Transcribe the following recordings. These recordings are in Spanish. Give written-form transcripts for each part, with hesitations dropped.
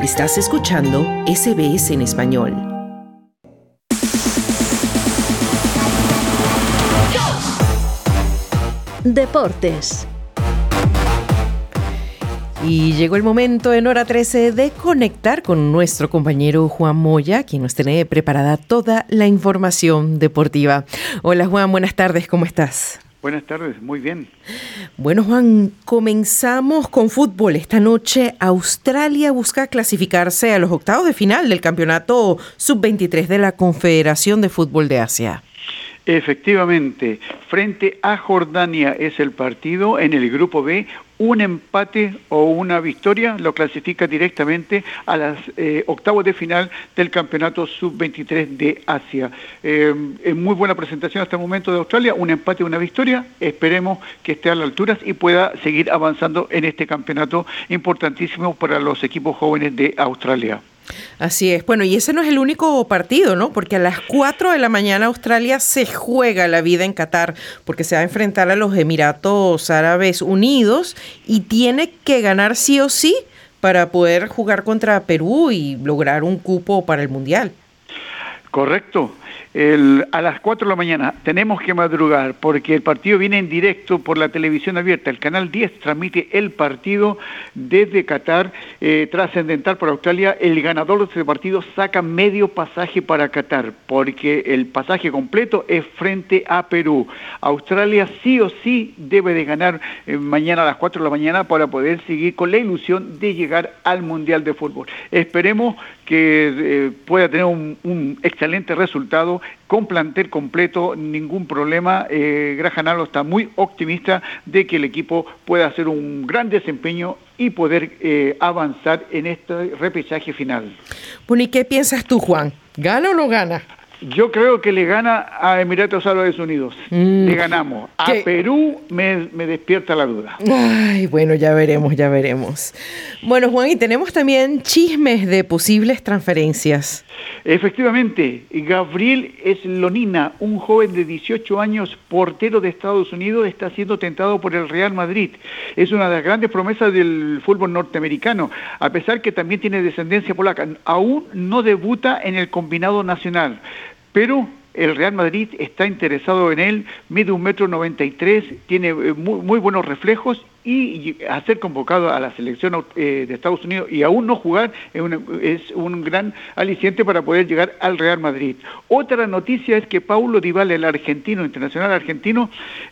Estás escuchando SBS en español. Deportes. Y llegó el momento en Hora 13 de conectar con nuestro compañero Juan Moya, quien nos tiene preparada toda la información deportiva. Hola Juan, buenas tardes, ¿cómo estás? Buenas tardes, muy bien. Bueno Juan, comenzamos con fútbol. Esta noche Australia busca clasificarse a los octavos de final del campeonato sub-23 de la Confederación de Fútbol de Asia. Efectivamente, frente a Jordania es el partido en el grupo B. Un empate o una victoria lo clasifica directamente a las octavos de final del campeonato sub-23 de Asia. Muy buena presentación hasta el momento de Australia, un empate y una victoria. Esperemos que esté a la altura y pueda seguir avanzando en este campeonato importantísimo para los equipos jóvenes de Australia. Así es. Bueno, y ese no es el único partido, ¿no? Porque a las 4 de la mañana Australia se juega la vida en Qatar, porque se va a enfrentar a los Emiratos Árabes Unidos y tiene que ganar sí o sí para poder jugar contra Perú y lograr un cupo para el Mundial. Correcto. A las 4 de la mañana tenemos que madrugar porque el partido viene en directo por la televisión abierta. El canal 10 transmite el partido desde Qatar, trascendental para Australia. El ganador de este partido saca medio pasaje para Qatar porque el pasaje completo es frente a Perú. Australia sí o sí debe de ganar mañana a las 4 de la mañana para poder seguir con la ilusión de llegar al Mundial de Fútbol. Esperemos que pueda tener un excelente resultado con plantel completo, ningún problema. Graham Arnold está muy optimista de que el equipo pueda hacer un gran desempeño y poder avanzar en este repechaje final. Bueno, ¿y qué piensas tú, Juan? ¿Gana o no gana? Yo creo que le gana a Emiratos Árabes Unidos. Le ganamos. A Perú me despierta la duda. Ay, bueno, ya veremos, ya veremos. Bueno, Juan, y tenemos también chismes de posibles transferencias. Efectivamente, Gabriel Slonina, un joven de 18 años, portero de Estados Unidos, está siendo tentado por el Real Madrid. Es una de las grandes promesas del fútbol norteamericano, a pesar que también tiene descendencia polaca. Aún no debuta en el combinado nacional, pero el Real Madrid está interesado en él, mide 1,93 m, tiene muy buenos reflejos y a ser convocado a la selección de Estados Unidos y aún no jugar es un gran aliciente para poder llegar al Real Madrid. Otra noticia es que Paulo Dybala, el argentino, internacional argentino,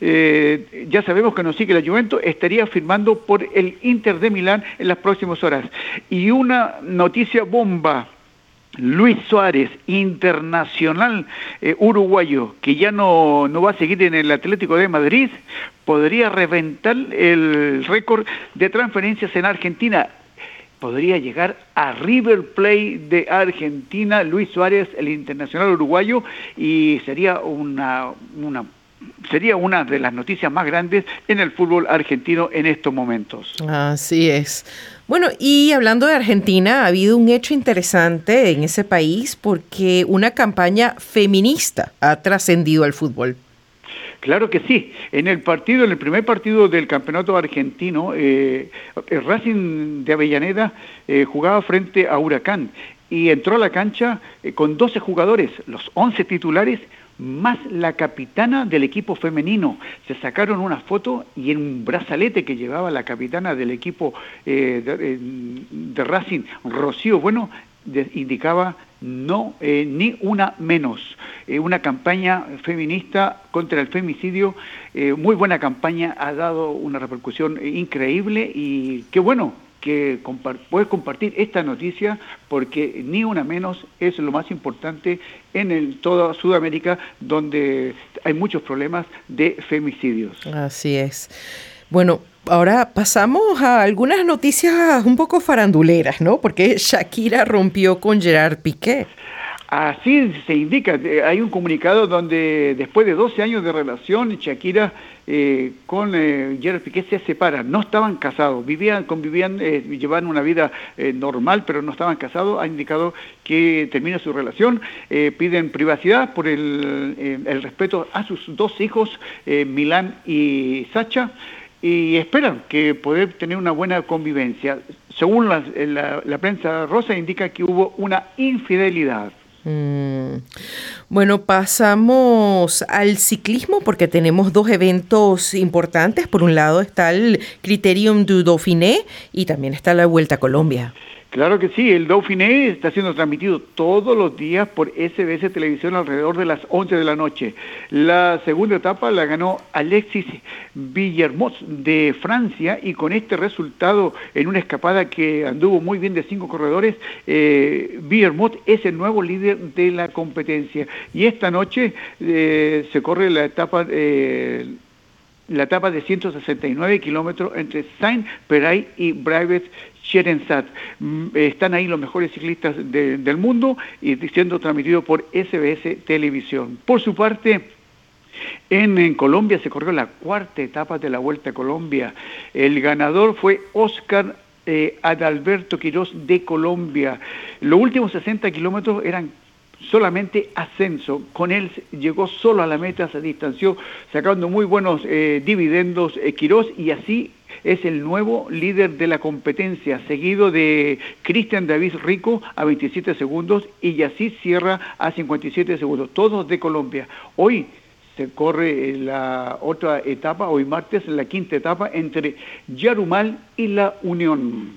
ya sabemos que nos sigue la Juventus, estaría firmando por el Inter de Milán en las próximas horas. Y una noticia bomba: Luis Suárez, internacional uruguayo, que ya no va a seguir en el Atlético de Madrid, podría reventar el récord de transferencias en Argentina. Podría llegar a River Plate de Argentina, Luis Suárez, el internacional uruguayo, y sería una de las noticias más grandes en el fútbol argentino en estos momentos. Así es. Bueno, y hablando de Argentina, ha habido un hecho interesante en ese país porque una campaña feminista ha trascendido al fútbol. Claro que sí. En el primer partido del campeonato argentino, el Racing de Avellaneda jugaba frente a Huracán y entró a la cancha con 12 jugadores, los 11 titulares, más la capitana del equipo femenino. Se sacaron una foto y en un brazalete que llevaba la capitana del equipo de Racing, Rocío Bueno, indicaba no ni una menos. Una campaña feminista contra el femicidio, muy buena campaña, ha dado una repercusión increíble y qué bueno que puedes compartir esta noticia porque ni una menos es lo más importante en toda Sudamérica, donde hay muchos problemas de femicidios. Así es. Bueno, ahora pasamos a algunas noticias un poco faranduleras, ¿no? Porque Shakira rompió con Gerard Piqué. Así se indica, hay un comunicado donde después de 12 años de relación, Shakira con Gerard Piqué se separan. No estaban casados, convivían, llevaban una vida normal, pero no estaban casados. Ha indicado que termina su relación, piden privacidad por el respeto a sus dos hijos, Milán y Sacha. y esperan que poder tener una buena convivencia. Según la prensa rosa indica que hubo una infidelidad. Bueno, pasamos al ciclismo porque tenemos dos eventos importantes. Por un lado está el Critérium du Dauphiné y también está la Vuelta a Colombia. Claro que sí, el Dauphiné está siendo transmitido todos los días por SBS Televisión alrededor de las 11 de la noche. La segunda etapa la ganó Alexis Villermoz de Francia y con este resultado en una escapada que anduvo muy bien de 5 corredores, Villermoz es el nuevo líder de la competencia. Y esta noche se corre la etapa de 169 kilómetros entre Saint-Péray y Brive-Charensac. Están ahí los mejores ciclistas del mundo y siendo transmitido por SBS Televisión. Por su parte, en Colombia se corrió la cuarta etapa de la Vuelta a Colombia. El ganador fue Óscar Adalberto Quirós de Colombia. Los últimos 60 kilómetros eran solamente ascenso. Con él llegó solo a la meta, se distanció sacando muy buenos dividendos Quirós y así es el nuevo líder de la competencia, seguido de Cristian David Rico a 27 segundos y Yací Sierra a 57 segundos, todos de Colombia. Hoy se corre la otra etapa, hoy martes, la quinta etapa entre Yarumal y La Unión.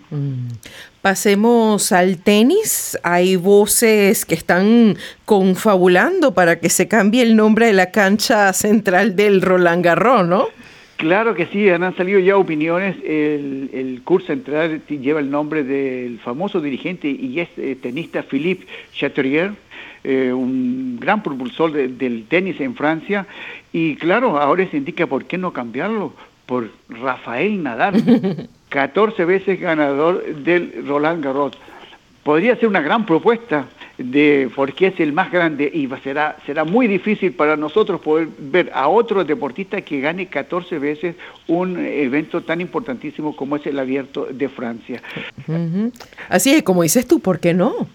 Pasemos al tenis. Hay voces que están confabulando para que se cambie el nombre de la cancha central del Roland Garros, ¿no? Claro que sí, han salido ya opiniones. El curso central lleva el nombre del famoso dirigente y tenista Philippe Chatrier, un gran propulsor del tenis en Francia. Y claro, ahora se indica por qué no cambiarlo por Rafael Nadal, 14 veces ganador del Roland Garros. Podría ser una gran propuesta porque es el más grande y será muy difícil para nosotros poder ver a otro deportista que gane 14 veces un evento tan importantísimo como es el Abierto de Francia. Así es, como dices tú, ¿por qué no?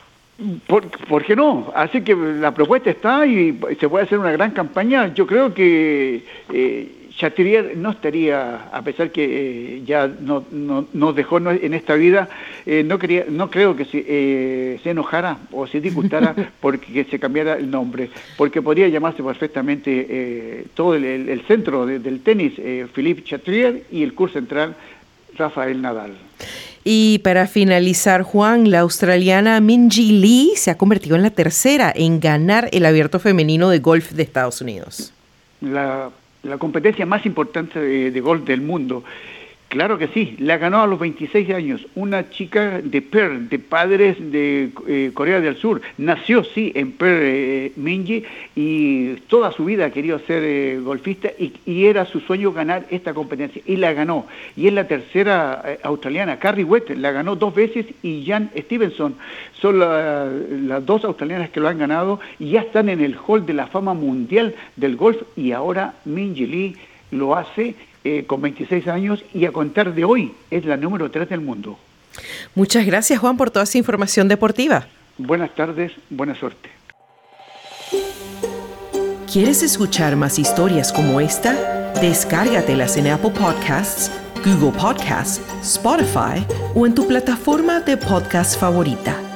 ¿Por qué no? Así que la propuesta está y se puede hacer una gran campaña. Yo creo que Chatrier no estaría, a pesar que ya nos dejó en esta vida, no creo que se enojara o se disgustara porque se cambiara el nombre, porque podría llamarse perfectamente todo el centro del tenis, Philippe Chatrier, y el curso central, Rafael Nadal. Y para finalizar, Juan, la australiana Minjee Lee se ha convertido en la tercera en ganar el Abierto Femenino de Golf de Estados Unidos. La competencia más importante de golf del mundo. Claro que sí, la ganó a los 26 años, una chica de Perth, de padres de Corea del Sur. Nació, sí, en Perth, Minjee, y toda su vida ha querido ser golfista y era su sueño ganar esta competencia, y la ganó. Y es la tercera australiana. Carrie Wett la ganó 2 veces y Jan Stevenson son las 2 australianas que lo han ganado y ya están en el Hall de la Fama Mundial del Golf, y ahora Minjee Lee lo hace con 26 años y a contar de hoy es la número 3 del mundo. Muchas gracias, Juan, por toda esa información deportiva. Buenas tardes, buena suerte. ¿Quieres escuchar más historias como esta? Descárgatelas en Apple Podcasts, Google Podcasts, Spotify o en tu plataforma de podcast favorita.